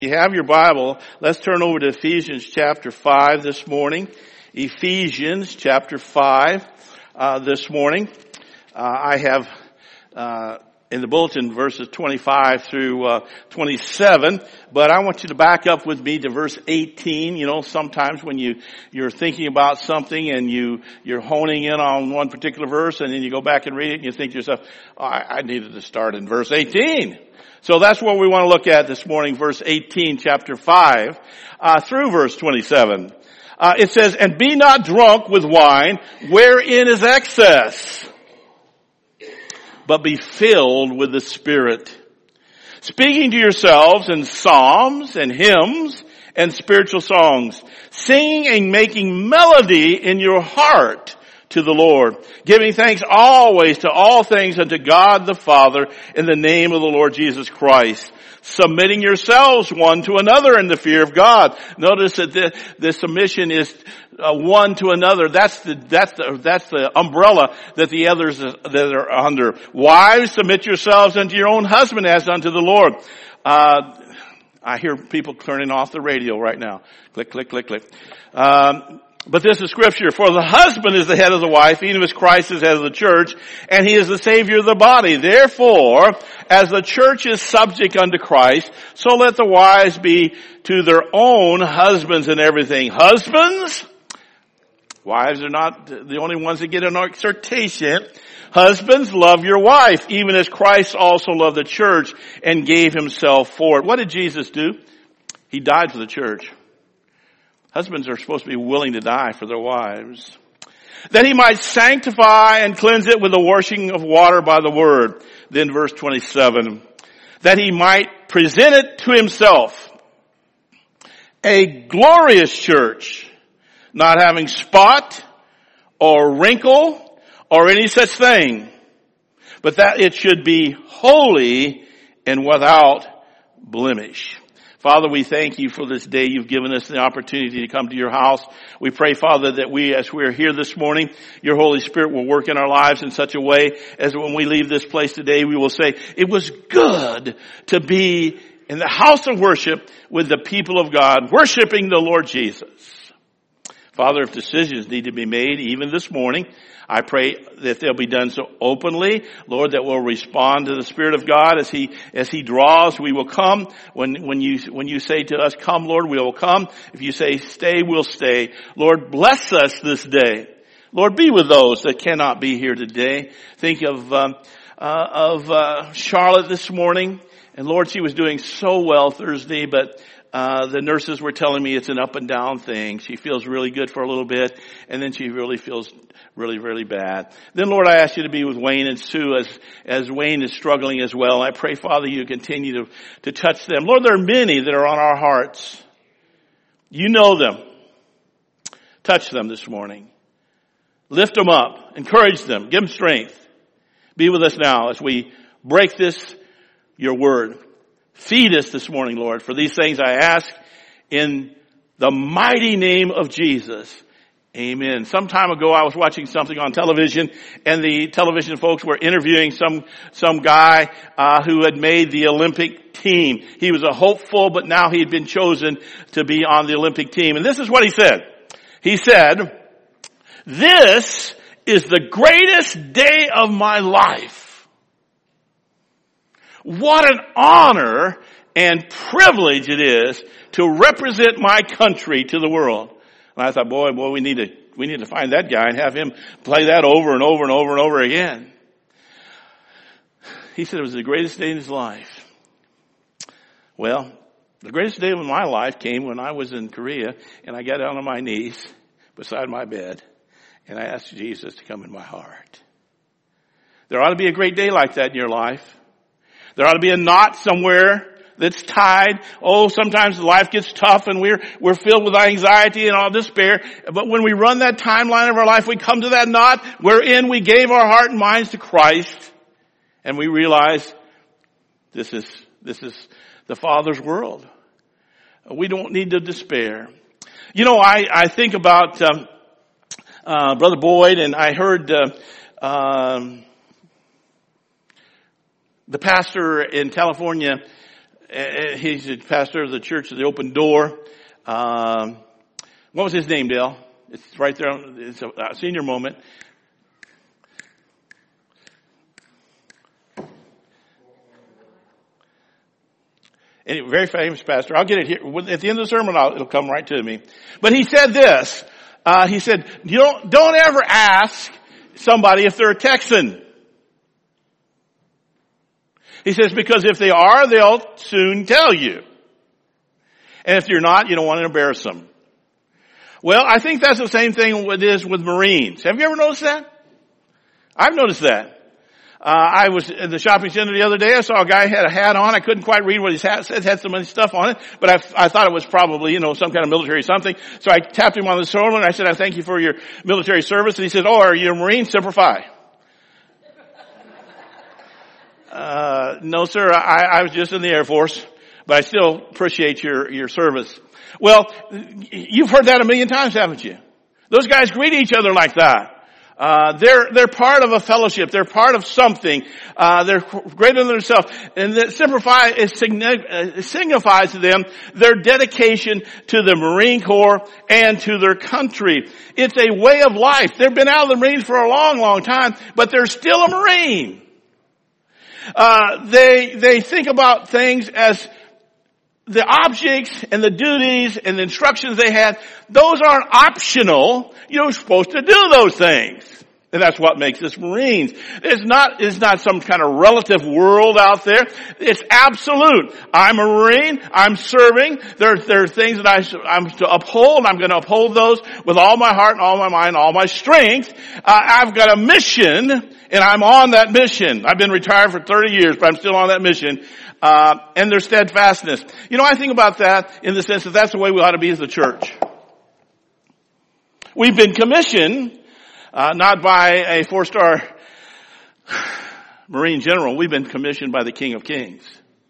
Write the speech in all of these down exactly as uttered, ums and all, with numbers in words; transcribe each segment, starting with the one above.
You have your Bible. Let's turn over to Ephesians chapter five this morning. Ephesians chapter five uh, this morning. Uh, I have uh, in the bulletin verses twenty-five through uh, twenty-seven, but I want you to back up with me to verse eighteen. You know, sometimes when you you're thinking about something and you you're honing in on one particular verse, and then you go back and read it, and you think to yourself, oh, I, I needed to start in verse eighteen. So that's what we want to look at this morning, verse eighteen, chapter five, uh, through verse twenty-seven. Uh, it says, and be not drunk with wine, wherein is excess, but be filled with the Spirit, speaking to yourselves in psalms and hymns and spiritual songs, singing and making melody in your heart to the Lord, giving thanks always to all things unto God the Father in the name of the Lord Jesus Christ, submitting yourselves one to another in the fear of God. Notice that the, the submission is uh, one to another. That's the that's the that's the umbrella that the others that are under. Wives, submit yourselves unto your own husband as unto the Lord. Uh, I hear people turning off the radio right now. Click, click, click, click. Um, But this is scripture. For the husband is the head of the wife, even as Christ is head of the church, and he is the Savior of the body. Therefore, as the church is subject unto Christ, so let the wives be to their own husbands in everything. Husbands, wives are not the only ones that get an exhortation. Husbands, love your wife, even as Christ also loved the church and gave himself for it. What did Jesus do? He died for the church. Husbands are supposed to be willing to die for their wives, that he might sanctify and cleanse it with the washing of water by the word. Then verse twenty-seven, that he might present it to himself a glorious church, not having spot or wrinkle or any such thing, but that it should be holy and without blemish. Father, we thank you for this day. You've given us the opportunity to come to your house. We pray, Father, that we, as we are here this morning, your Holy Spirit will work in our lives in such a way as when we leave this place today, we will say, it was good to be in the house of worship with the people of God, worshiping the Lord Jesus. Father, if decisions need to be made, even this morning, I pray that they'll be done so openly, Lord, that we'll respond to the Spirit of God as He, as He draws. We will come. When, when you, when you say to us, come, Lord, we will come. If you say stay, we'll stay. Lord, bless us this day. Lord, be with those that cannot be here today. Think of, um, uh, of, uh, Charlotte this morning. And Lord, she was doing so well Thursday, but Uh, the nurses were telling me it's an up and down thing. She feels really good for a little bit, and then she really feels really, really bad. Then, Lord, I ask you to be with Wayne and Sue as, as Wayne is struggling as well. I pray, Father, you continue to, to touch them. Lord, there are many that are on our hearts. You know them. Touch them this morning. Lift them up. Encourage them. Give them strength. Be with us now as we break this, your word. Feed us this morning, Lord. For these things I ask in the mighty name of Jesus. Amen. Some time ago I was watching something on television, and the television folks were interviewing some, some guy, uh, who had made the Olympic team. He was a hopeful, but now he had been chosen to be on the Olympic team. And this is what he said. He said, this is the greatest day of my life. What an honor and privilege it is to represent my country to the world. And I thought, boy, boy, we need to, we need to find that guy and have him play that over and over and over and over again. He said it was the greatest day in his life. Well, the greatest day of my life came when I was in Korea and I got down on my knees beside my bed and I asked Jesus to come in my heart. There ought to be a great day like that in your life. There ought to be a knot somewhere that's tied. Oh, sometimes life gets tough and we're, we're filled with anxiety and all despair. But when we run that timeline of our life, we come to that knot wherein we gave our heart and minds to Christ. And we realize this is, this is the Father's world. We don't need to despair. You know, I, I think about, um, uh, Brother Boyd, and I heard, uh, um, the pastor in California he's the pastor of the Church of the Open Door. Um, what was his name, Dale? It's right there. It's a senior moment. Anyway, very famous pastor. I'll get it here. At the end of the sermon, I'll, it'll come right to me. But he said this. Uh, he said, you don't, don't ever ask somebody if they're a Texan. He says, because if they are, they'll soon tell you. And if you're not, you don't want to embarrass them. Well, I think that's the same thing it is with Marines. Have you ever noticed that? I've noticed that. Uh, I was in the shopping center the other day. I saw a guy had a hat on. I couldn't quite read what his hat said. It had so many stuff on it, but I, I thought it was probably, you know, some kind of military something. So I tapped him on the shoulder and I said, I thank you for your military service. And he said, oh, are you a Marine? Semper Fi. Uh, no, sir. I, I was just in the Air Force, but I still appreciate your, your service. Well, you've heard that a million times, haven't you? Those guys greet each other like that. Uh, they're, they're part of a fellowship. They're part of something. Uh, they're greater than themselves. And the Semper Fi is signi- signifies to them their dedication to the Marine Corps and to their country. It's a way of life. They've been out of the Marines for a long, long time, but they're still a Marine. Uh, they, they think about things as the objects and the duties and the instructions they had. Those aren't optional. You're supposed to do those things. And that's what makes us Marines. It's not, it's not some kind of relative world out there. It's absolute. I'm a Marine. I'm serving. There, there are things that I, I'm to uphold. And I'm going to uphold those with all my heart and all my mind, all my strength. Uh, I've got a mission and I'm on that mission. I've been retired for thirty years, but I'm still on that mission. Uh, and their steadfastness. You know, I think about that in the sense that that's the way we ought to be as a church. We've been commissioned, uh, not by a four-star Marine general. We've been commissioned by the King of Kings.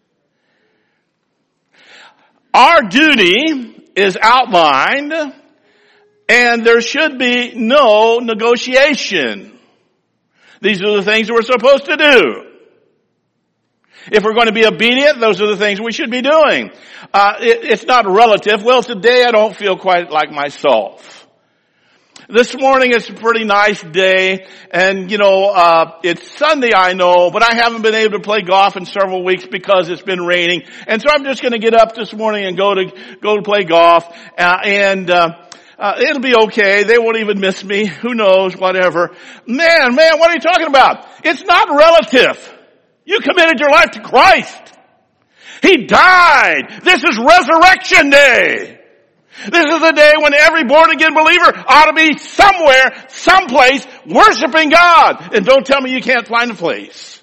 Our duty is outlined, and there should be no negotiation. These are the things we're supposed to do. If we're going to be obedient, those are the things we should be doing. Uh, it, it's not relative. Well, today I don't feel quite like myself. This morning it's a pretty nice day, and you know, uh, it's Sunday, I know, but I haven't been able to play golf in several weeks because it's been raining, and so I'm just going to get up this morning and go to go to play golf, uh, and uh, uh, it'll be okay. They won't even miss me. Who knows? Whatever. Man, man, what are you talking about? It's not relative. You committed your life to Christ. He died. This is Resurrection Day. This is the day when every born-again believer ought to be somewhere, someplace, worshiping God. And don't tell me you can't find a place.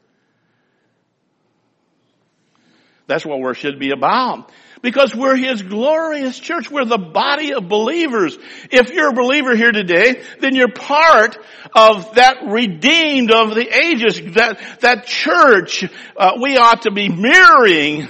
That's what worship should be about. Because we're His glorious church. We're the body of believers. If you're a believer here today, then you're part of that redeemed of the ages, that, that church. Uh, we ought to be mirroring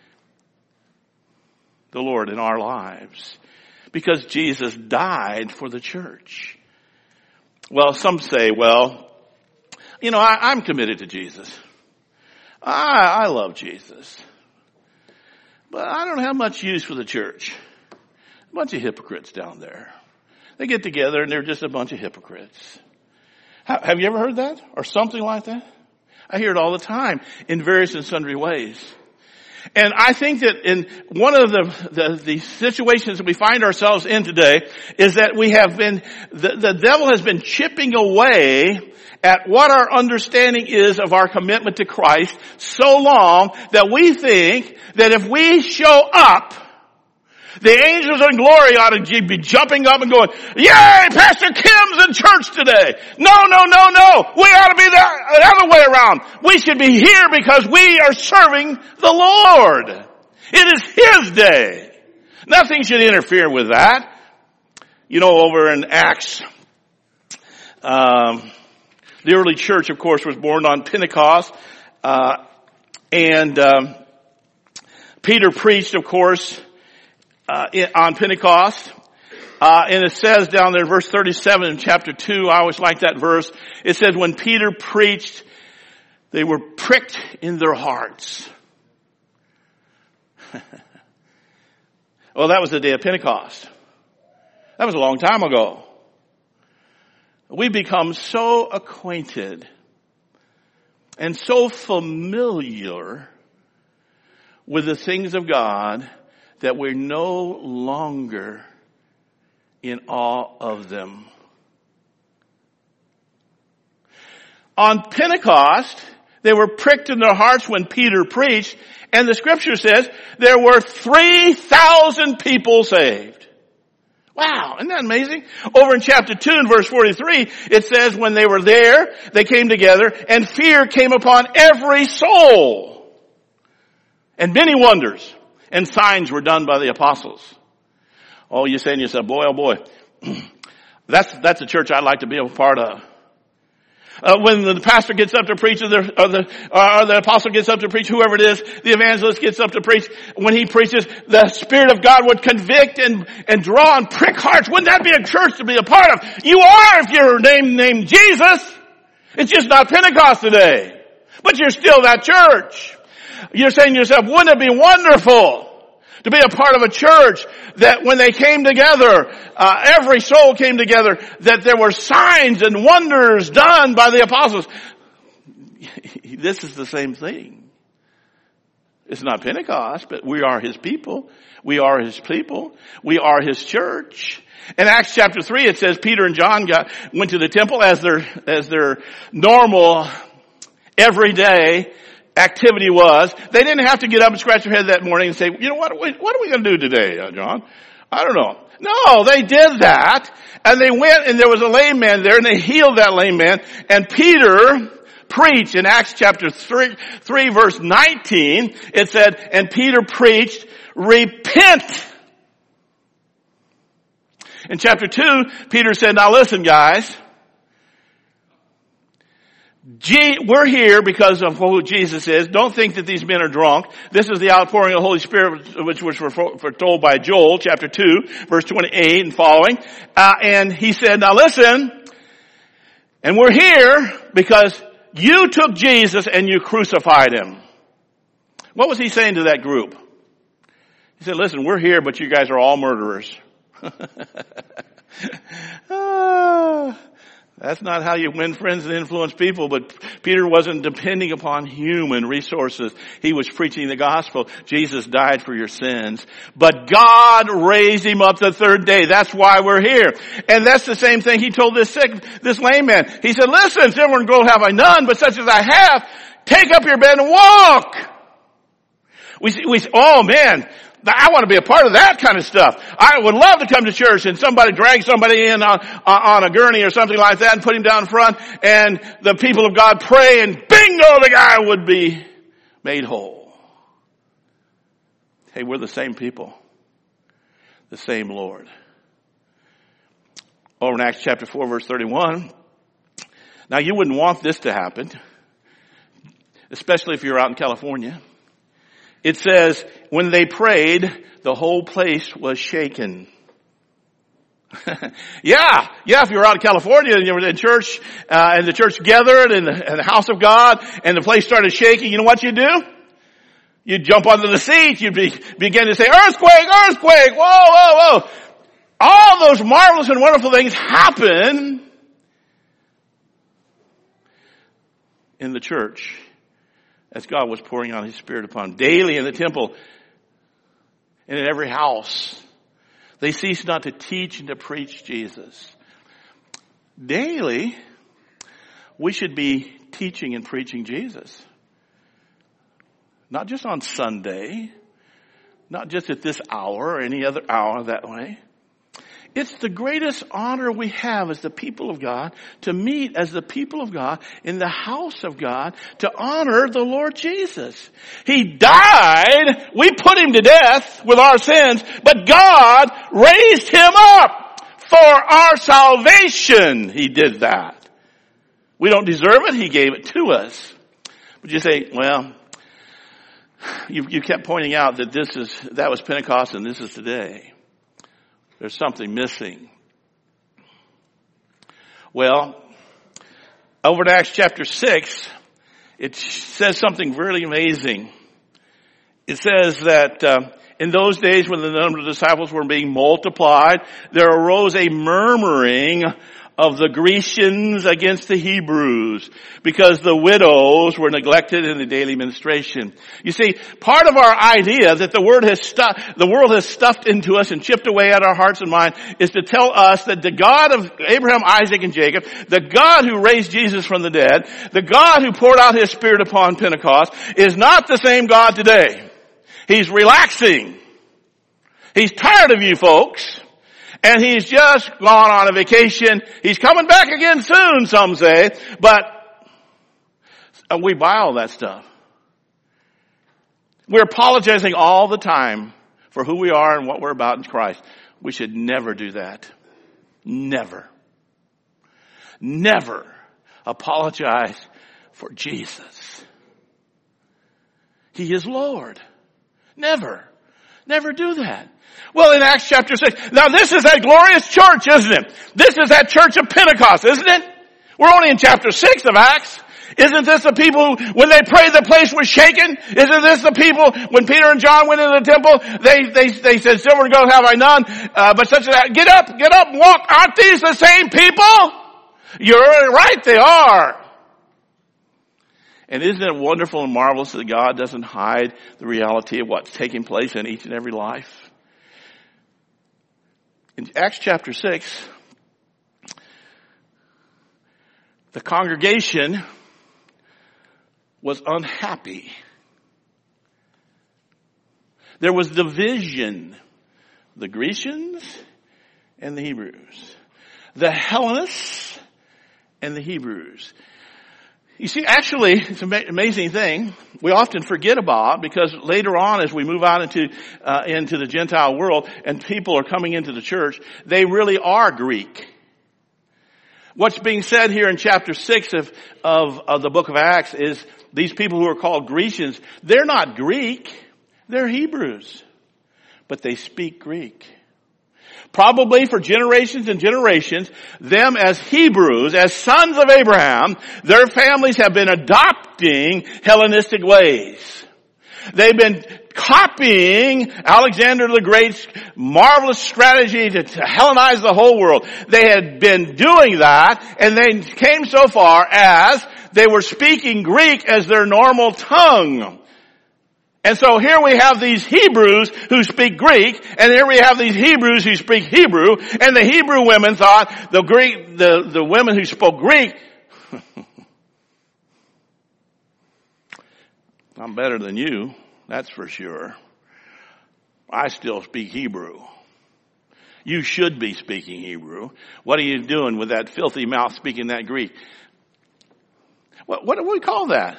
the Lord in our lives, because Jesus died for the church. Well, some say, well, you know, I, I'm committed to Jesus. I, I love Jesus. But I don't have much use for the church. A bunch of hypocrites down there. They get together and they're just a bunch of hypocrites. Have you ever heard that? Or something like that? I hear it all the time in various and sundry ways. And I think that in one of the, the, the situations that we find ourselves in today is that we have been, the, the devil has been chipping away at what our understanding is of our commitment to Christ so long that we think that if we show up, the angels in glory ought to be jumping up and going, yay, Pastor Kim's in church today. No, no, no, no. We ought to be the, the other way around. We should be here because we are serving the Lord. It is His day. Nothing should interfere with that. You know, over in Acts, um, the early church, of course, was born on Pentecost. Uh, and um, Peter preached, of course, Uh, on Pentecost. Uh, and it says down there in verse thirty-seven in chapter two, I always like that verse. It says, when Peter preached, they were pricked in their hearts. Well, that was the day of Pentecost. That was a long time ago. We become so acquainted and so familiar with the things of God that we're no longer in awe of them. On Pentecost, they were pricked in their hearts when Peter preached, and the scripture says there were three thousand people saved. Wow, isn't that amazing? Over in chapter two and verse forty-three, it says when they were there, they came together, and fear came upon every soul. And many wonders and signs were done by the apostles. Oh, you're saying to yourself, boy, oh boy, that's, that's a church I'd like to be a part of. Uh, when the pastor gets up to preach, or the, or the, or the apostle gets up to preach, whoever it is, the evangelist gets up to preach, when he preaches, the Spirit of God would convict and, and draw and prick hearts. Wouldn't that be a church to be a part of? You are if you're named, named Jesus. It's just not Pentecost today. But you're still that church. You're saying to yourself, wouldn't it be wonderful to be a part of a church that when they came together, uh, every soul came together, that there were signs and wonders done by the apostles. This is the same thing. It's not Pentecost, but we are His people. We are His people. We are His church. In Acts chapter three, it says Peter and John got, went to the temple as their, as their normal, everyday activity was. They didn't have to get up and scratch their head that morning and say, you know what, what are we going to do today, uh, John? I don't know. No, they did that. And they went and there was a lame man there and they healed that lame man. And Peter preached in Acts chapter three, three verse nineteen. It said, and Peter preached, repent. In chapter two, Peter said, now listen guys. G- we're here because of who Jesus is. Don't think that these men are drunk. This is the outpouring of the Holy Spirit, which was foretold by Joel, chapter two, verse twenty-eight and following. Uh, and he said, now listen, and we're here because you took Jesus and you crucified Him. What was he saying to that group? He said, listen, we're here, but you guys are all murderers. ah. That's not how you win friends and influence people, but Peter wasn't depending upon human resources. He was preaching the gospel. Jesus died for your sins, but God raised Him up the third day. That's why we're here. And that's the same thing He told this sick, this lame man. He said, listen, silver and gold have I none, but such as I have, take up your bed and walk. We, we, oh man, I want to be a part of that kind of stuff. I would love to come to church and somebody drag somebody in on, on a gurney or something like that and put him down front and the people of God pray and bingo, the guy would be made whole. Hey, we're the same people. The same Lord. Over in Acts chapter four verse thirty-one. Now you wouldn't want this to happen, especially if you're out in California. It says, when they prayed, the whole place was shaken. yeah, yeah, if you're out in California and you were in church, uh, and the church gathered in the, in the house of God and the place started shaking, you know what you do? You'd jump onto the seat, you'd be, begin to say, earthquake, earthquake, whoa, whoa, whoa. All those marvelous and wonderful things happen in the church. As God was pouring out His Spirit upon them. Daily in the temple and in every house, they ceased not to teach and to preach Jesus. Daily, we should be teaching and preaching Jesus. Not just on Sunday, not just at this hour or any other hour that way. It's the greatest honor we have as the people of God to meet as the people of God in the house of God to honor the Lord Jesus. He died. We put Him to death with our sins, but God raised Him up for our salvation. He did that. We don't deserve it. He gave it to us. But you say, well, you, you kept pointing out that this is, that was Pentecost and this is today. There's something missing. Well, over in Acts chapter six, it says something really amazing. it says that uh, in those days when the number of disciples were being multiplied, there arose a murmuring of the Grecians against the Hebrews because the widows were neglected in the daily ministration. You see, part of our idea that the word has stu- the world has stuffed into us and chipped away at our hearts and mind is to tell us that the God of Abraham, Isaac, and Jacob, the God who raised Jesus from the dead, the God who poured out his Spirit upon Pentecost, is not the same God today. He's relaxing. He's tired of you folks. And he's just gone on a vacation. He's coming back again soon, some say. But we buy all that stuff. We're apologizing all the time for who we are and what we're about in Christ. We should never do that. Never. Never apologize for Jesus. He is Lord. Never. Never do that. Well, in Acts chapter six, now this is that glorious church, isn't it? This is that church of Pentecost, isn't it? We're only in chapter six of Acts. Isn't this the people who, when they prayed, the place was shaken? Isn't this the people, when Peter and John went into the temple, they, they, they said, silver and gold have I none, uh, but such as that, get up, get up, walk. Aren't these the same people? You're right, they are. And isn't it wonderful and marvelous that God doesn't hide the reality of what's taking place in each and every life? In Acts chapter six, the congregation was unhappy. There was division. The Grecians and the Hebrews. The Hellenists and the Hebrews. You see, actually, it's an amazing thing we often forget about, because later on as we move out into uh, into the Gentile world and people are coming into the church, they really are Greek. What's being said here in chapter six of, of, of the book of Acts is these people who are called Grecians, they're not Greek, they're Hebrews, but they speak Greek. Probably for generations and generations, them as Hebrews, as sons of Abraham, their families have been adopting Hellenistic ways. They've been copying Alexander the Great's marvelous strategy to, to Hellenize the whole world. They had been doing that, and they came so far as they were speaking Greek as their normal tongue. And so here we have these Hebrews who speak Greek, and here we have these Hebrews who speak Hebrew, and the Hebrew women thought the Greek, the, the women who spoke Greek, I'm better than you, that's for sure. I still speak Hebrew. You should be speaking Hebrew. What are you doing with that filthy mouth speaking that Greek? What, what do we call that?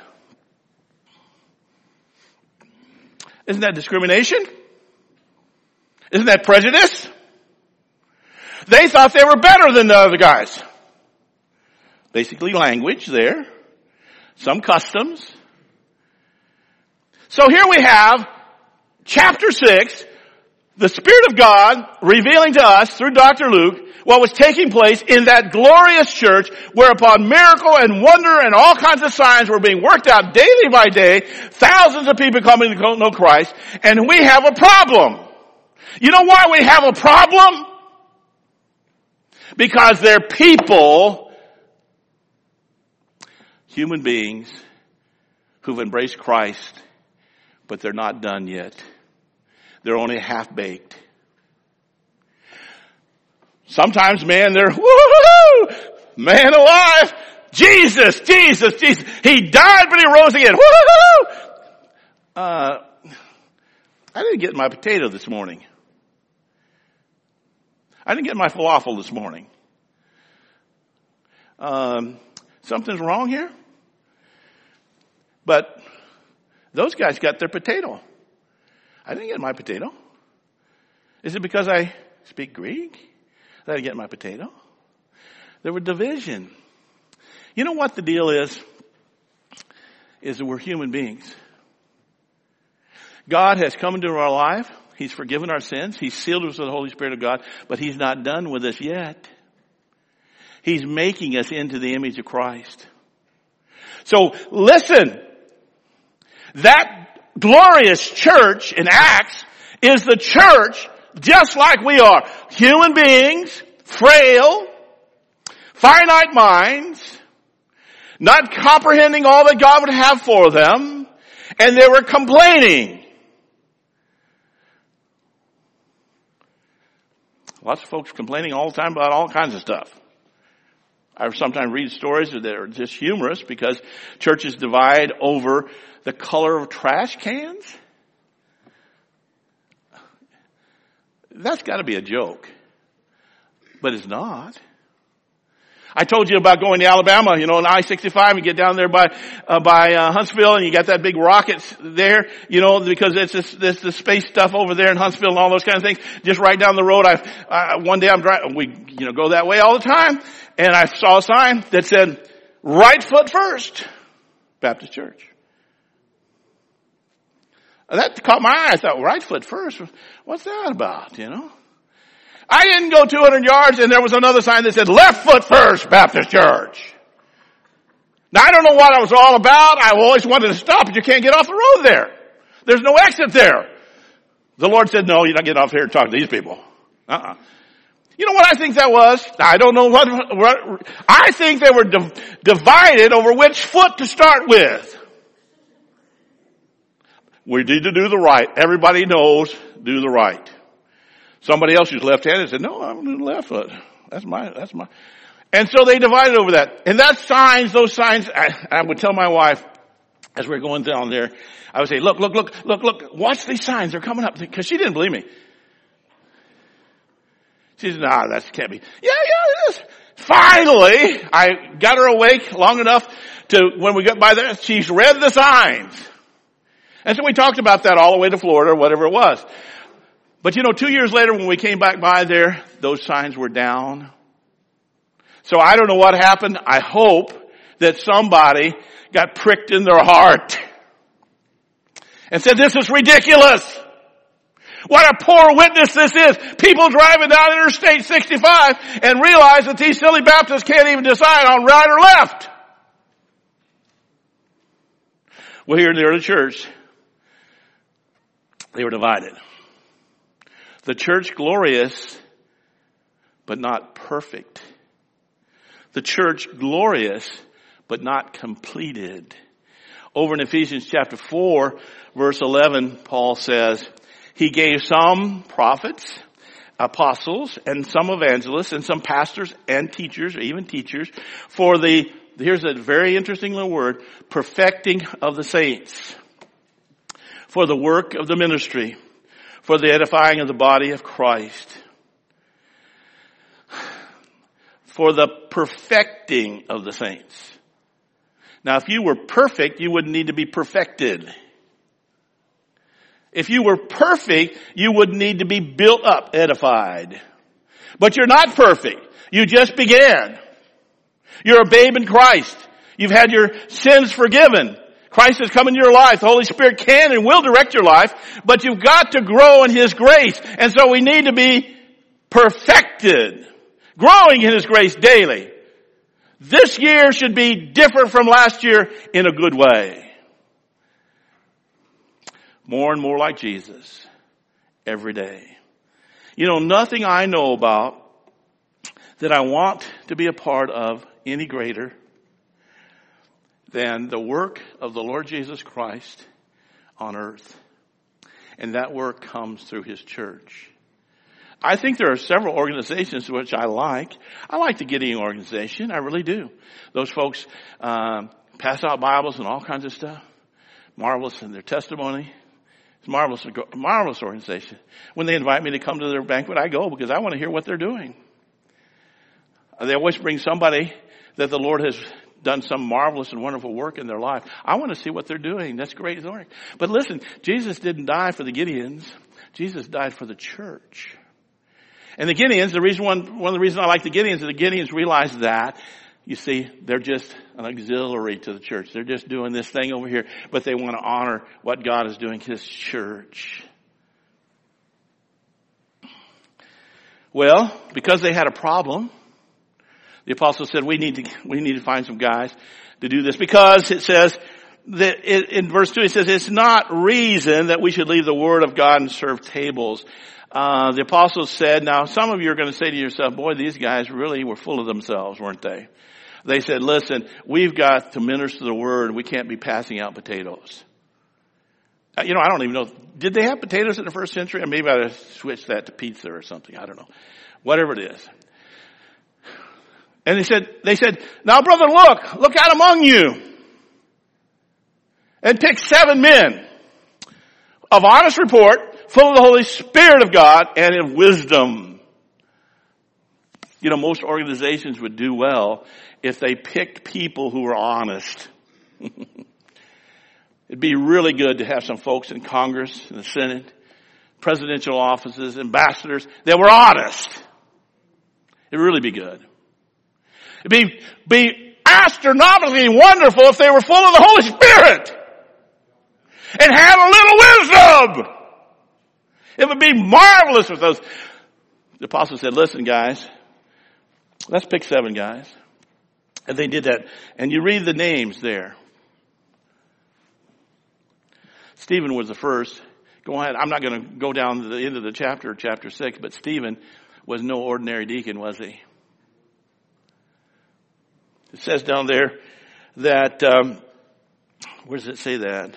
Isn't that discrimination? Isn't that prejudice? They thought they were better than the other guys. Basically language there. Some customs. So here we have chapter six, the Spirit of God revealing to us through Doctor Luke what was taking place in that glorious church, whereupon miracle and wonder and all kinds of signs were being worked out daily by day, thousands of people coming to know Christ, and we have a problem. You know why we have a problem? Because they're people, human beings, who've embraced Christ, but they're not done yet. They're only half-baked. Sometimes, man, they're, woo-hoo-hoo! Man alive! Jesus, Jesus, Jesus. He died, but he rose again. Woo-hoo-hoo! Uh, I didn't get my potato this morning. I didn't get my falafel this morning. Um, something's wrong here? But those guys got their potato. I didn't get my potato. Is it because I speak Greek that I didn't get my potato? There were division. You know what the deal is? Is that we're human beings. God has come into our life. He's forgiven our sins. He's sealed us with the Holy Spirit of God. But He's not done with us yet. He's making us into the image of Christ. So listen. That glorious church in Acts is the church just like we are. Human beings, frail, finite minds, not comprehending all that God would have for them, and they were complaining. Lots of folks complaining all the time about all kinds of stuff. I sometimes read stories that are just humorous because churches divide over the color of trash cans. That's got to be a joke. But it's not. I told you about going to Alabama, you know, on I sixty-five, and get down there by, uh, by, uh, Huntsville, and you got that big rocket there, you know, because it's this, this, the space stuff over there in Huntsville and all those kind of things. Just right down the road, I, uh, one day I'm driving, we, you know, go that way all the time, and I saw a sign that said, right foot first, Baptist Church. That caught my eye. I thought, right foot first? What's that about, you know? I didn't go two hundred yards and there was another sign that said, left foot first, Baptist Church. Now I don't know what I was all about. I always wanted to stop, but you can't get off the road there. There's no exit there. The Lord said, no, you're not getting off here and talking to these people. Uh-uh. You know what I think that was? I don't know what, what I think they were div- divided over which foot to start with. We need to do the right. Everybody knows, do the right. Somebody else who's left-handed said, no, I'm doing the left foot. That's my, that's my. And so they divided over that. And that signs, those signs, I, I would tell my wife, as we we're going down there, I would say, look, look, look, look, look, watch these signs. They're coming up. Because she didn't believe me. She said, nah, that can't be. Yeah, yeah, it is. Finally, I got her awake long enough to, when we got by there, she's read the signs. And so we talked about that all the way to Florida or whatever it was. But you know, two years later when we came back by there, those signs were down. So I don't know what happened. I hope that somebody got pricked in their heart and said, this is ridiculous. What a poor witness this is. People driving down Interstate sixty-five and realize that these silly Baptists can't even decide on right or left. Well, here in the early church, they were divided. The church glorious, but not perfect. The church glorious, but not completed. Over in Ephesians chapter four, verse eleven, Paul says, he gave some prophets, apostles, and some evangelists, and some pastors and teachers, or even teachers, for the, here's a very interesting little word, perfecting of the saints, for the work of the ministry, for the edifying of the body of Christ, for the perfecting of the saints. Now, if you were perfect, you wouldn't need to be perfected. If you were perfect, you would need to be built up, edified. But you're not perfect. You just began. You're a babe in Christ. You've had your sins forgiven. Christ has come into your life. The Holy Spirit can and will direct your life, but you've got to grow in His grace. And so we need to be perfected, growing in His grace daily. This year should be different from last year in a good way. More and more like Jesus every day. You know, nothing I know about that I want to be a part of any greater than the work of the Lord Jesus Christ on earth. And that work comes through His church. I think there are several organizations which I like. I like the Gideon organization. I really do. Those folks um, pass out Bibles and all kinds of stuff. Marvelous in their testimony. It's marvelous, marvelous organization. When they invite me to come to their banquet, I go because I want to hear what they're doing. They always bring somebody that the Lord has done some marvelous and wonderful work in their life. I want to see what they're doing. That's great work. But listen, Jesus didn't die for the Gideons. Jesus died for the church. And the Gideons, the reason one, one of the reasons I like the Gideons is the Gideons realize that, you see, they're just an auxiliary to the church. They're just doing this thing over here, but they want to honor what God is doing, His church. Well, because they had a problem, the apostle said, we need to, we need to find some guys to do this. Because it says the, in verse two, he says, it's not reason that we should leave the word of God and serve tables. Uh, the apostles said, now some of you are going to say to yourself, boy, these guys really were full of themselves, weren't they? They said, listen, we've got to minister the word. We can't be passing out potatoes. Uh, you know, I don't even know. Did they have potatoes in the first century? Or maybe I switched that to pizza or something. I don't know. Whatever it is. And they said, they said, now brother, look, look out among you and pick seven men of honest report, full of the Holy Spirit of God and of wisdom. You know, most organizations would do well if they picked people who were honest. It'd be really good to have some folks in Congress, in the Senate, presidential offices, ambassadors that were honest. It'd really be good. It'd be, be astronomically wonderful if they were full of the Holy Spirit and had a little wisdom. It would be marvelous if those. The apostle said, listen guys, let's pick seven guys. And they did that. And you read the names there. Stephen was the first. Go ahead. I'm not going to go down to the end of the chapter, chapter six, but Stephen was no ordinary deacon, was he? It says down there that, um, where does it say that?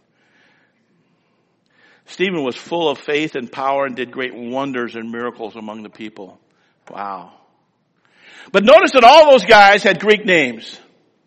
Stephen was full of faith and power and did great wonders and miracles among the people. Wow. But notice that all those guys had Greek names.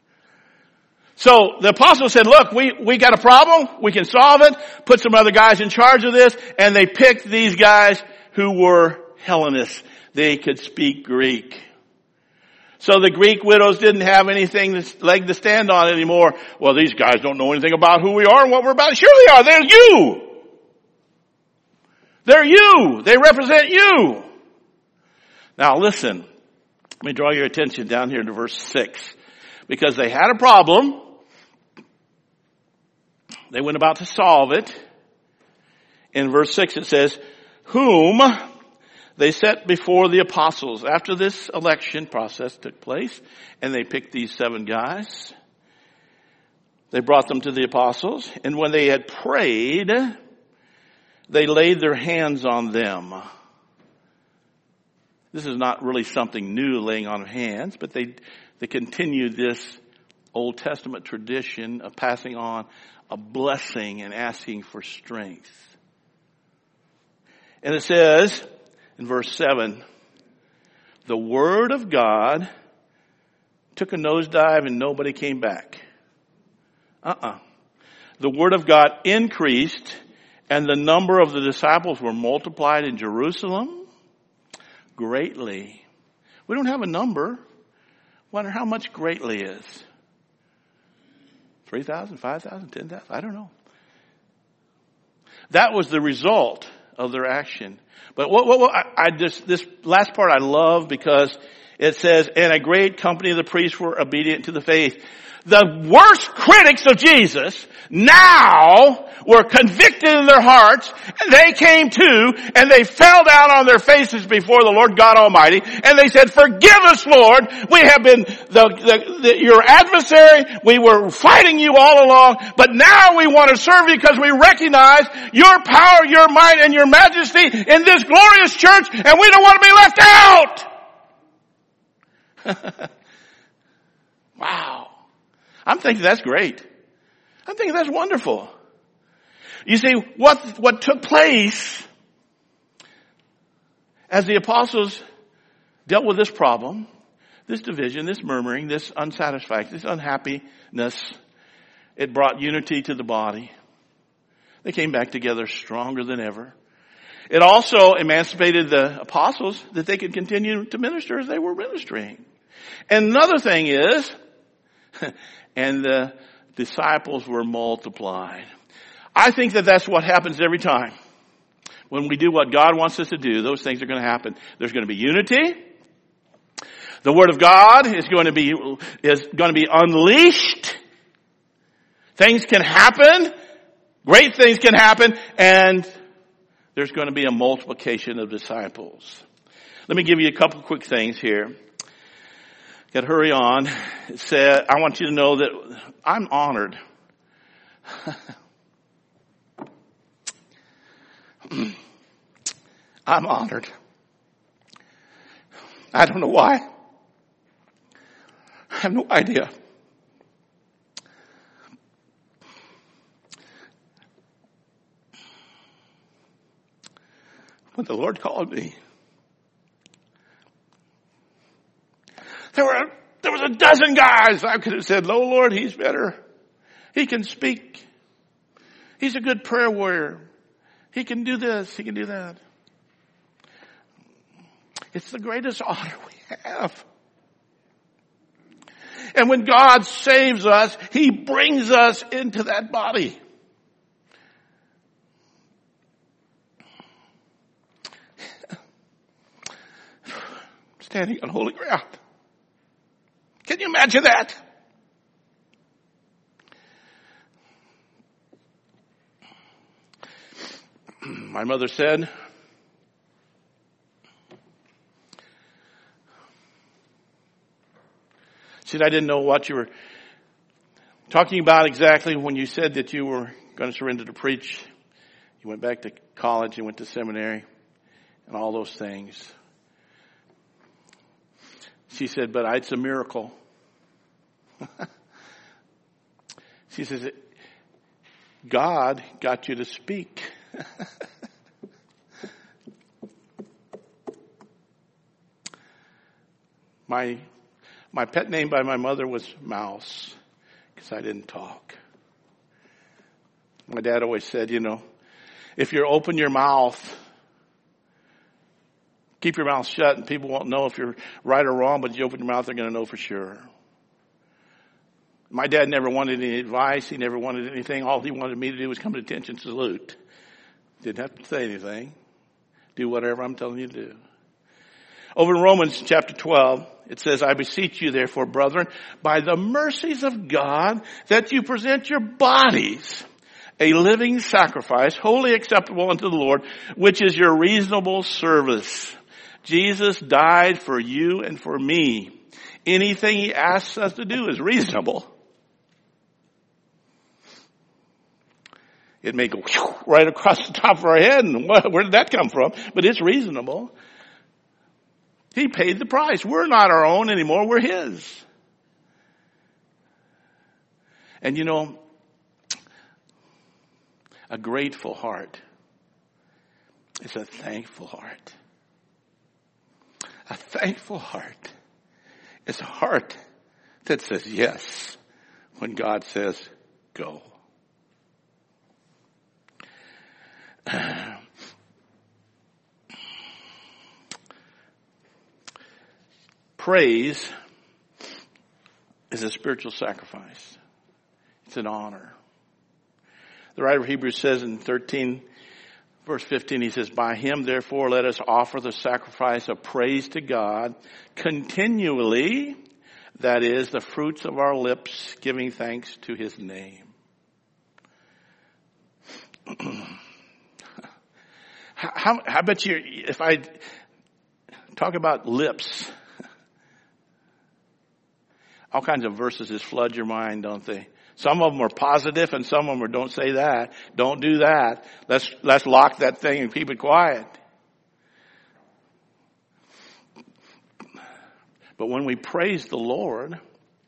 So the apostle said, look, we, we got a problem. We can solve it. Put some other guys in charge of this. And they picked these guys who were Hellenists. They could speak Greek. So the Greek widows didn't have anything leg to stand on anymore. Well, these guys don't know anything about who we are and what we're about. Sure they are. They're you. They're you. They represent you. Now listen. Let me draw your attention down here to verse six. Because they had a problem. They went about to solve it. In verse six it says, whom they set before the apostles. After this election process took place, and they picked these seven guys, they brought them to the apostles, and when they had prayed, they laid their hands on them. This is not really something new, laying on of hands, but they, they continued this Old Testament tradition of passing on a blessing and asking for strength. And it says in verse seven, the word of God took a nosedive and nobody came back. Uh-uh. The word of God increased and the number of the disciples were multiplied in Jerusalem greatly. We don't have a number. Wonder how much greatly is. three thousand, five thousand, ten thousand? I don't know. That was the result of their action. But what, what, what I, I just, this last part I love because it says, and a great company of the priests were obedient to the faith. The worst critics of Jesus now were convicted in their hearts. And they came to and they fell down on their faces before the Lord God Almighty. And they said, forgive us, Lord. We have been the, the, the, your adversary. We were fighting you all along. But now we want to serve you because we recognize your power, your might, and your majesty in this glorious church. And we don't want to be left out. Wow. I'm thinking that's great. I'm thinking that's wonderful. You see, what, what took place as the apostles dealt with this problem, this division, this murmuring, this unsatisfaction, this unhappiness, it brought unity to the body. They came back together stronger than ever. It also emancipated the apostles that they could continue to minister as they were ministering. And another thing is, and the disciples were multiplied. I think that that's what happens every time. When we do what God wants us to do, those things are going to happen. There's going to be unity. The Word of God is going to be, is going to be unleashed. Things can happen. Great things can happen. And there's going to be a multiplication of disciples. Let me give you a couple quick things here. Got to hurry on. It said, I want you to know that I'm honored I'm honored. I don't know why. I have no idea. When the Lord called me, there were there was a dozen guys I could have said, "Oh Lord, he's better. He can speak. He's a good prayer warrior. He can do this. He can do that." It's the greatest honor we have. And when God saves us, He brings us into that body. Standing on holy ground. Can you imagine that? My mother said, she said, I didn't know what you were talking about exactly when you said that you were going to surrender to preach. You went back to college, you went to seminary, and all those things. She said, but it's a miracle. She says, God got you to speak. my my pet name by my mother was Mouse, because I didn't talk. My dad always said, you know, if you open your mouth, keep your mouth shut and people won't know if you're right or wrong, but if you open your mouth, they're going to know for sure. My dad never wanted any advice. He never wanted anything. All he wanted me to do was come to attention, salute. Didn't have to say anything. Do whatever I'm telling you to do. Over in Romans chapter twelve, it says, I beseech you therefore, brethren, by the mercies of God, that you present your bodies a living sacrifice, wholly acceptable unto the Lord, which is your reasonable service. Jesus died for you and for me. Anything He asks us to do is reasonable. It may go right across the top of our head, and where did that come from? But it's reasonable. He paid the price. We're not our own anymore. We're His. And you know, a grateful heart is a thankful heart. A thankful heart is a heart that says yes when God says go. Praise is a spiritual sacrifice. It's an honor. The writer of Hebrews says in thirteen, verse fifteen, he says, by Him, therefore, let us offer the sacrifice of praise to God continually. That is, the fruits of our lips, giving thanks to His name. How, how about you, if I talk about lips, all kinds of verses just flood your mind, don't they? Some of them are positive and some of them are don't say that. Don't do that. Let's, let's lock that thing and keep it quiet. But when we praise the Lord,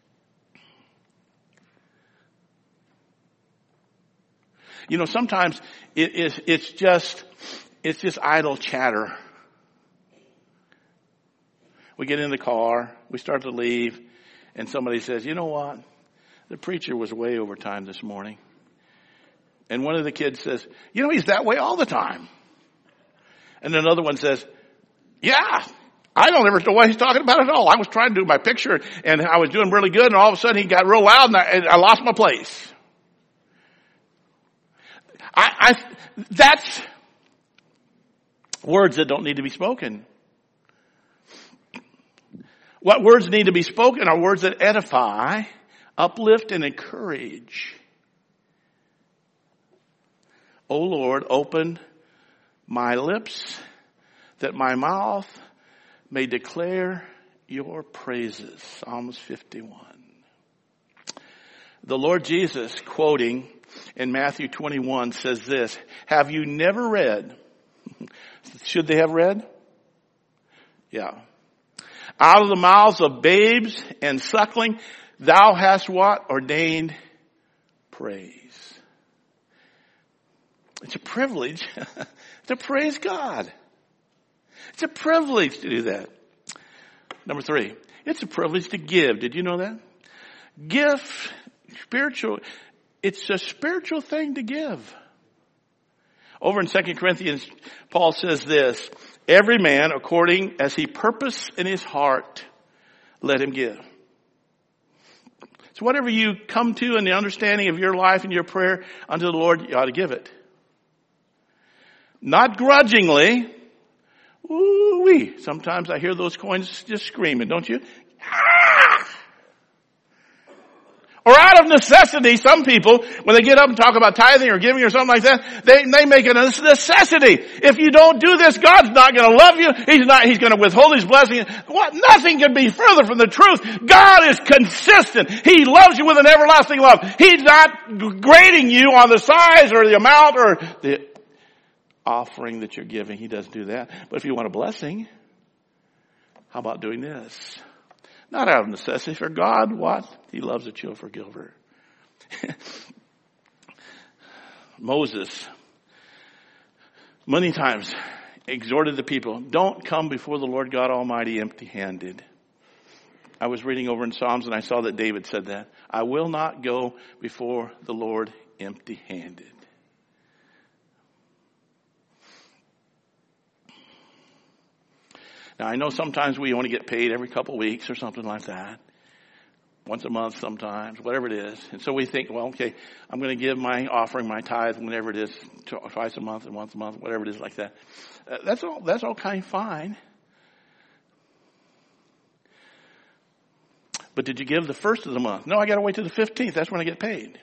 you know, sometimes it is, it's just, it's just idle chatter. We get in the car, we start to leave, and somebody says, you know what? The preacher was way over time this morning. And one of the kids says, you know, he's that way all the time. And another one says, yeah, I don't ever know what he's talking about at all. I was trying to do my picture and I was doing really good, and all of a sudden he got real loud and I, and I lost my place. I, I, that's words that don't need to be spoken. What words need to be spoken are words that edify, uplift, and encourage. O Lord, open my lips that my mouth may declare your praises. Psalms fifty-one. The Lord Jesus, quoting in Matthew twenty-one says this, have you never read? Should they have read? Yeah. Out of the mouths of babes and suckling, thou hast what? Ordained praise. It's a privilege to praise God. It's a privilege to do that. Number three, it's a privilege to give. Did you know that? Gift, spiritual, it's a spiritual thing to give. Over in Second Corinthians, Paul says this, every man according as he purposed in his heart, let him give. So whatever you come to in the understanding of your life and your prayer unto the Lord, you ought to give it. Not grudgingly. Ooh-wee. Sometimes I hear those coins just screaming, don't you? Ah! Or out of necessity, some people, when they get up and talk about tithing or giving or something like that, they, they make it a necessity. If you don't do this, God's not going to love you. He's not, he's going to withhold his blessing. What? Nothing could be further from the truth. God is consistent. He loves you with an everlasting love. He's not grading you on the size or the amount or the offering that you're giving. He doesn't do that. But if you want a blessing, how about doing this? Not out of necessity. For God, what? He loves a cheerful giver. Moses, many times, exhorted the people, don't come before the Lord God Almighty empty-handed. I was reading over in Psalms and I saw that David said that. I will not go before the Lord empty-handed. Now, I know sometimes we only get paid every couple of weeks or something like that. Once a month sometimes, whatever it is. And so we think, well, okay, I'm going to give my offering, my tithe, whenever it is, twice a month and once a month, whatever it is like that. Uh, that's all, that's all kind of fine. But did you give the first of the month? No, I got to wait till the fifteenth. That's when I get paid.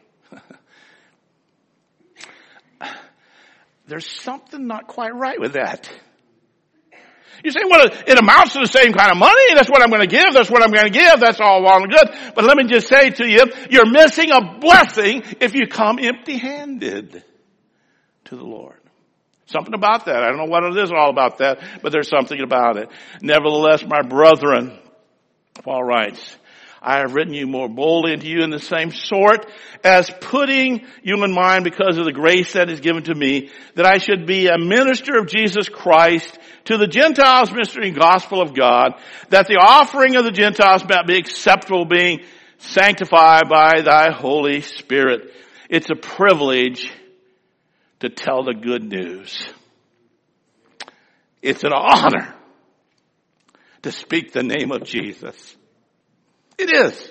There's something not quite right with that. You say, well, it amounts to the same kind of money. That's what I'm going to give. That's what I'm going to give. That's all well and good. But let me just say to you, you're missing a blessing if you come empty-handed to the Lord. Something about that. I don't know what it is all about that, but there's something about it. Nevertheless, my brethren, Paul writes, I have written you more boldly unto you in the same sort as putting you in mind because of the grace that is given to me, that I should be a minister of Jesus Christ to the Gentiles, ministering the gospel of God, that the offering of the Gentiles might be acceptable, being sanctified by thy Holy Spirit. It's a privilege to tell the good news. It's an honor to speak the name of Jesus. It is.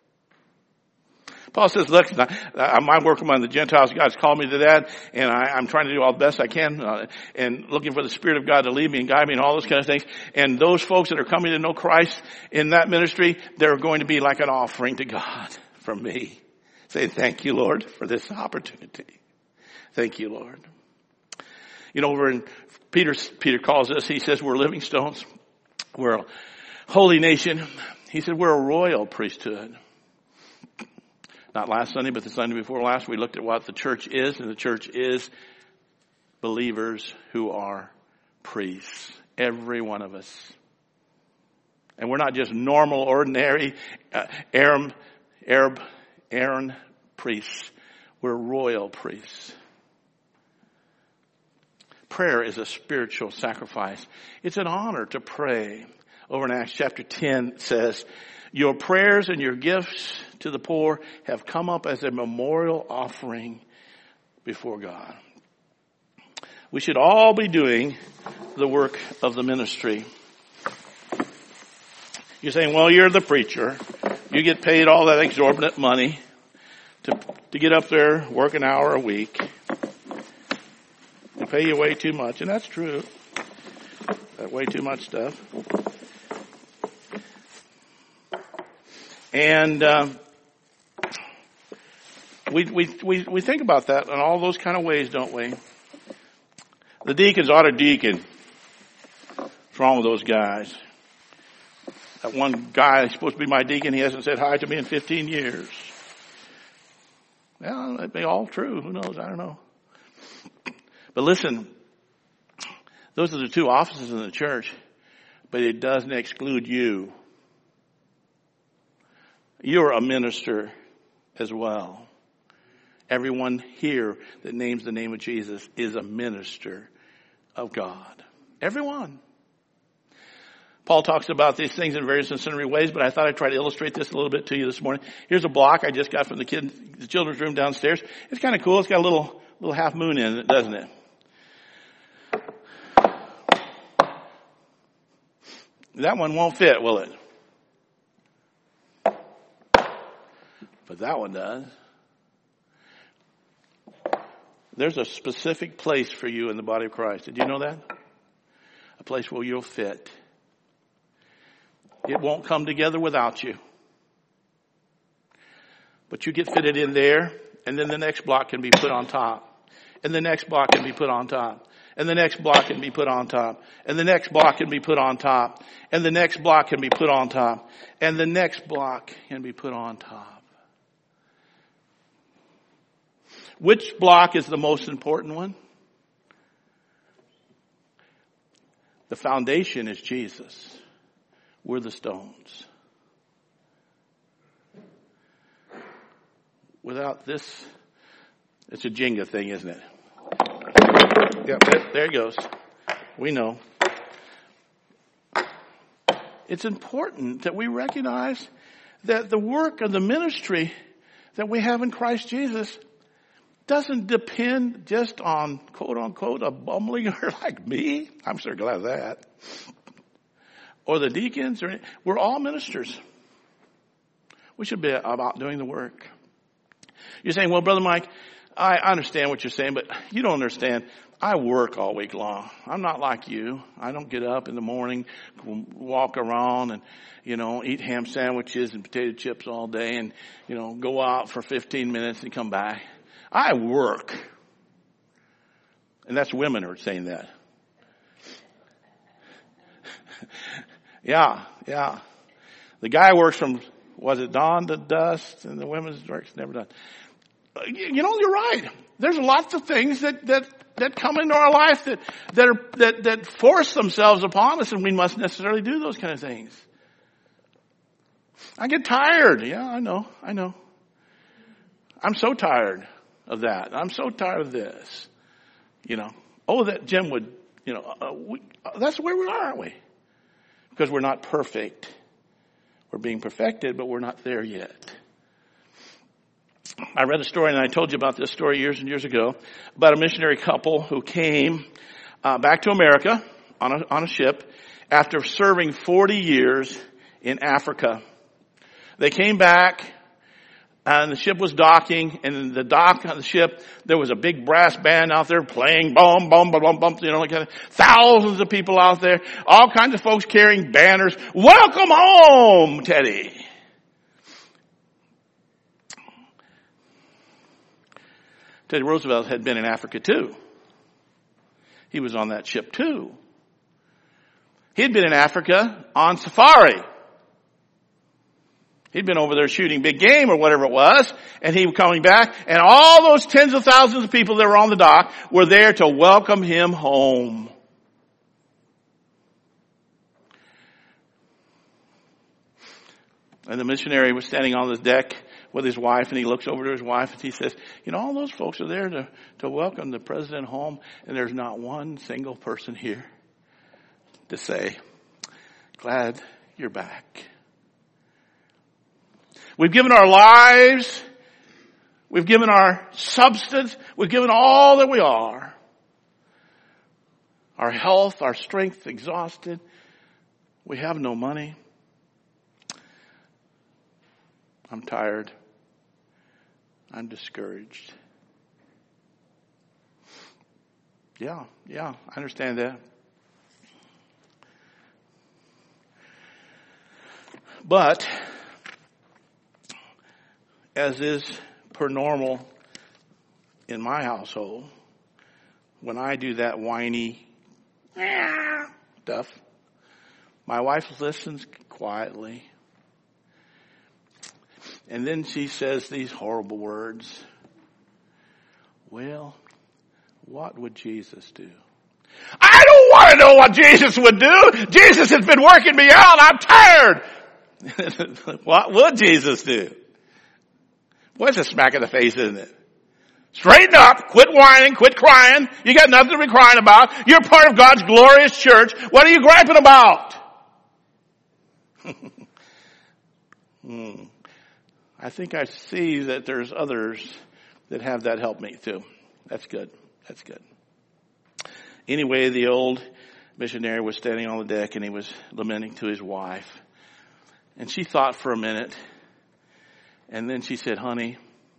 Paul says, look, I'm working on the Gentiles. God's called me to that, and I, I'm trying to do all the best I can, uh, and looking for the Spirit of God to lead me and guide me and all those kind of things. And those folks that are coming to know Christ in that ministry, they're going to be like an offering to God from me. Say, thank you, Lord, for this opportunity. Thank you, Lord. You know, over in Peter, Peter calls us, he says, we're living stones. We're a holy nation. He said, we're a royal priesthood. Not last Sunday, but the Sunday before last, we looked at what the church is, and the church is believers who are priests. Every one of us. And we're not just normal, ordinary uh, Arab, Arab, Aaron priests. We're royal priests. Prayer is a spiritual sacrifice. It's an honor to pray. Over in Acts chapter ten, it says, your prayers and your gifts to the poor have come up as a memorial offering before God. We should all be doing the work of the ministry. You're saying, well, you're the preacher. You get paid all that exorbitant money to, to get up there, work an hour a week. They pay you way too much, and that's true. That way too much stuff. And uh, we, we we we think about that in all those kind of ways, don't we? The deacons ought to deacon. What's wrong with those guys? That one guy is supposed to be my deacon. He hasn't said hi to me in fifteen years. Well, it may be all true. Who knows? I don't know. But listen, those are the two offices in the church, but it doesn't exclude you. You're a minister as well. Everyone here that names the name of Jesus is a minister of God. Everyone. Paul talks about these things in various and sundry ways, but I thought I'd try to illustrate this a little bit to you this morning. Here's a block I just got from the kid, the children's room downstairs. It's kind of cool. It's got a little, little half moon in it, doesn't it? That one won't fit, will it? But that one does. There's a specific place for you in the body of Christ. Did you know that? A place where you'll fit. It won't come together without you. But you get fitted in there, and then the next block can be put on top. And the next block can be put on top. And the next block can be put on top. And the next block can be put on top. And the next block can be put on top. And the next block can be put on top. Which block is the most important one? The foundation is Jesus. We're the stones. Without this, it's a Jenga thing, isn't it? Yep, there, there it goes. We know. It's important that we recognize that the work of the ministry that we have in Christ Jesus doesn't depend just on, quote unquote, a bumbler like me. I'm sure glad of that. Or the deacons. Or we're all ministers. We should be about doing the work. You're saying, well, Brother Mike, I understand what you're saying, but you don't understand. I work all week long. I'm not like you. I don't get up in the morning, walk around and, you know, eat ham sandwiches and potato chips all day and, you know, go out for fifteen minutes and come back. I work. And that's women who are saying that. yeah, yeah. The guy works from, was it dawn to dusk, and the women's work's never done. You know, you're right. There's lots of things that, that, that come into our life that, that are, that, that force themselves upon us, and we mustn't necessarily do those kind of things. I get tired. Yeah, I know, I know. I'm so tired of that. I'm so tired of this. You know, oh, that Jim would, you know, uh, we, uh, that's where we are, aren't we? Because we're not perfect. We're being perfected, but we're not there yet. I read a story, and I told you about this story years and years ago, about a missionary couple who came uh, back to America on a, on a ship after serving forty years in Africa. They came back, and the ship was docking, and in the dock of the ship, there was a big brass band out there playing, boom, boom, boom, boom, boom, you know, like kind of thousands of people out there, all kinds of folks carrying banners. Welcome home, Teddy. Teddy Roosevelt had been in Africa too. He was on that ship too. He'd been in Africa on safari. He'd been over there shooting big game or whatever it was, and he was coming back, and all those tens of thousands of people that were on the dock were there to welcome him home. And the missionary was standing on the deck with his wife, and he looks over to his wife and he says, you know, all those folks are there to, to welcome the president home, and there's not one single person here to say, glad you're back. We've given our lives, we've given our substance, we've given all that we are. Our health, our strength exhausted. We have no money. I'm tired. I'm discouraged. Yeah, yeah, I understand that. But, as is per normal in my household, when I do that whiny stuff, my wife listens quietly. And then she says these horrible words. Well, what would Jesus do? I don't want to know what Jesus would do. Jesus has been working me out. I'm tired. What would Jesus do? Well, it's a smack in the face, isn't it? Straighten up. Quit whining. Quit crying. You got nothing to be crying about. You're part of God's glorious church. What are you griping about? hmm. I think I see that there's others that have that help me too. That's good. That's good. Anyway, the old missionary was standing on the deck and he was lamenting to his wife. And she thought for a minute. And then she said, honey,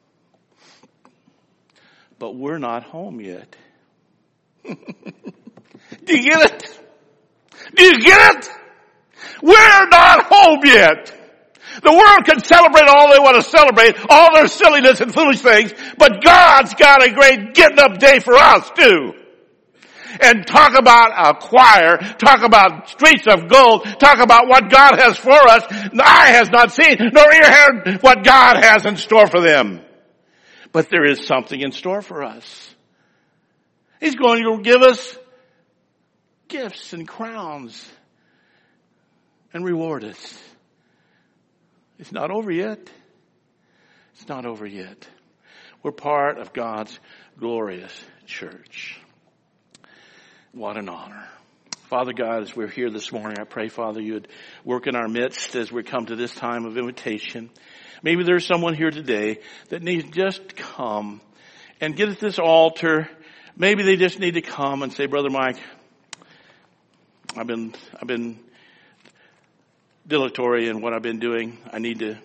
but we're not home yet. Do you get it? Do you get it? We're not home yet. The world can celebrate all they want to celebrate, all their silliness and foolish things, but God's got a great getting up day for us too. And talk about a choir, talk about streets of gold, talk about what God has for us. Eye has not seen, nor ear heard what God has in store for them. But there is something in store for us. He's going to give us gifts and crowns and reward us. It's not over yet. It's not over yet. We're part of God's glorious church. What an honor. Father God, as we're here this morning, I pray, Father, you would work in our midst as we come to this time of invitation. Maybe there's someone here today that needs just to come and get at this altar. Maybe they just need to come and say, Brother Mike, I've been, I've been dilatory in what I've been doing. I need to,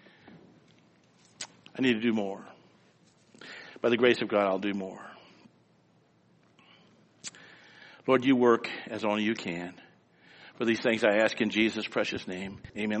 I need to do more. By the grace of God, I'll do more. Lord, you work as only you can. For these things I ask in Jesus' precious name. Amen.